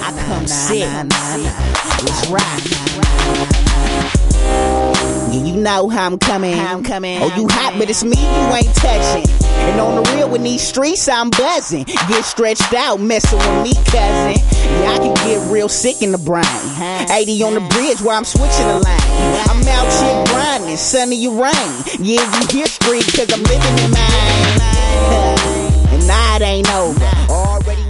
I come sick. Let's rock. Yeah, you know how I'm coming. Oh, you hot, but it's me you ain't touching. And on the real, in these streets, I'm buzzing. Get stretched out, messing with me, cousin. Yeah, I can get real sick in the brain. 80 on the bridge while I'm switching the lane. I'm out here grinding, sunny or rain. Yeah, you hear street, cause I'm living in mine. And nah, it ain't over. Already